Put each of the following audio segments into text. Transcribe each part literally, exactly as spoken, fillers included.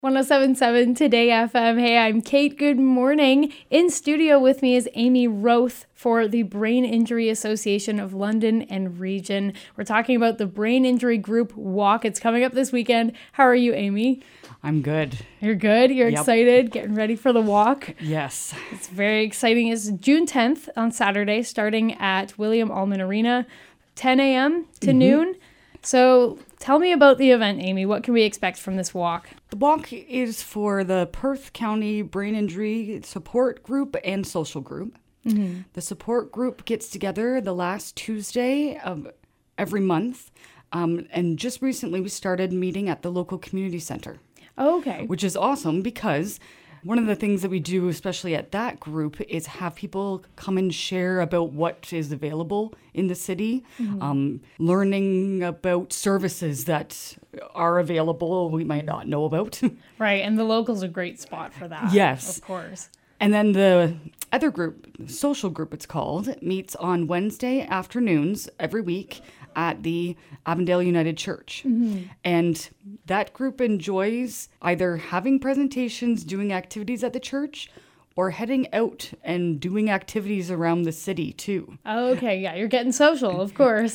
one oh seven point seven Today F M. Hey, I'm Kate. Good morning. In studio with me is Amy Roth for the Brain Injury Association of London and Region. We're talking about the Brain Injury Group Walk. It's coming up this weekend. How are you, Amy? I'm good. You're good? You're Yep. excited? Getting ready for the walk? Yes. It's very exciting. It's June tenth on Saturday, starting at William Allman Arena, ten a.m. to mm-hmm. noon. So tell me about the event, Amy. What can we expect from this walk? The walk is for the Perth County Brain Injury Support Group and Social Group. Mm-hmm. The support group gets together the last Tuesday of every month. Um, and just recently we started meeting at the local community center. Oh, okay. Which is awesome because one of the things that we do, especially at that group, is have people come and share about what is available in the city, mm-hmm. um, learning about services that are available we might not know about. Right, and the local's a great spot for that. Yes. Of course. And then the other group, social group it's called, meets on Wednesday afternoons every week at the Avondale United Church. Mm-hmm. And that group enjoys either having presentations, doing activities at the church, or heading out and doing activities around the city too. Oh, okay, yeah, you're getting social, of course.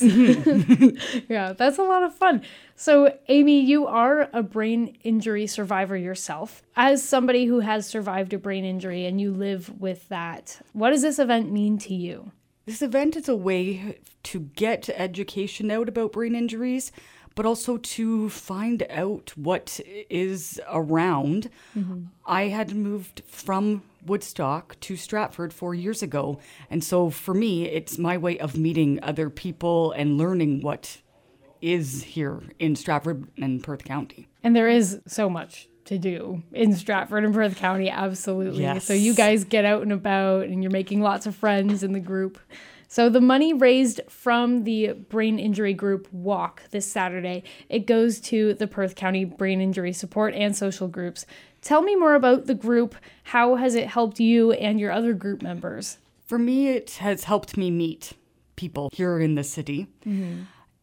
Yeah, that's a lot of fun. So, Amy, you are a brain injury survivor yourself. As somebody who has survived a brain injury and you live with that, what does this event mean to you? This event is a way to get education out about brain injuries, but also to find out what is around. Mm-hmm. I had moved from Woodstock to Stratford four years ago. And so for me, it's my way of meeting other people and learning what is here in Stratford and Perth County. And there is so much to do in Stratford and Perth County, absolutely. Yes. So you guys get out and about and you're making lots of friends in the group. So the money raised from the Brain Injury Group Walk this Saturday, it goes to the Perth County Brain Injury Support and Social Groups. Tell me more about the group. How has it helped you and your other group members? For me, it has helped me meet people here in the city. Mm-hmm.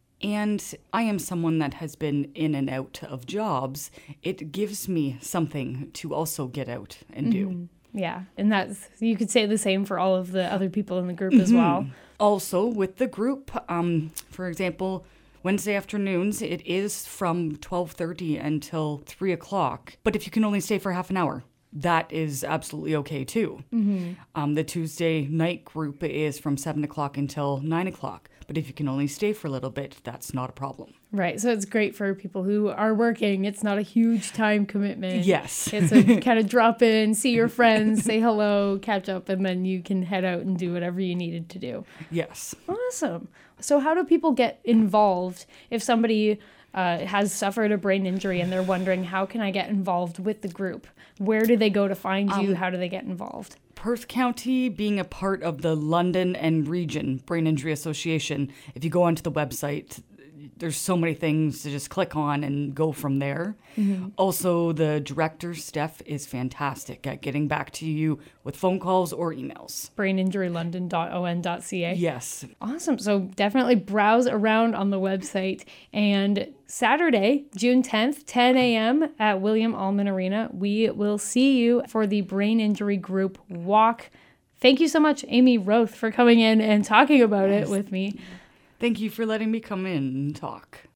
And I am someone that has been in and out of jobs. It gives me something to also get out and do. Mm-hmm. Yeah, and that's, you could say the same for all of the other people in the group mm-hmm. as well. Also, with the group, um, for example, Wednesday afternoons, it is from twelve thirty until three o'clock. But if you can only stay for half an hour, that is absolutely okay too. Mm-hmm. Um, the Tuesday night group is from seven o'clock until nine o'clock. But if you can only stay for a little bit, that's not a problem. Right. So it's great for people who are working. It's not a huge time commitment. Yes. It's a kind of drop in, see your friends, say hello, catch up, and then you can head out and do whatever you needed to do. Yes. Awesome. So how do people get involved if somebody uh, has suffered a brain injury and they're wondering, how can I get involved with the group? Where do they go to find you? Um, how do they get involved? Perth County being a part of the London and Region Brain Injury Association, if you go onto the website, there's so many things to just click on and go from there. Mm-hmm. Also, the director, Steph, is fantastic at getting back to you with phone calls or emails. brain injury london dot o n dot c a. Yes. Awesome. So definitely browse around on the website. And Saturday, June tenth, ten a.m. at William Allman Arena, we will see you for the Brain Injury Group Walk. Thank you so much, Amy Roth, for coming in and talking about yes. it with me. Thank you for letting me come in and talk.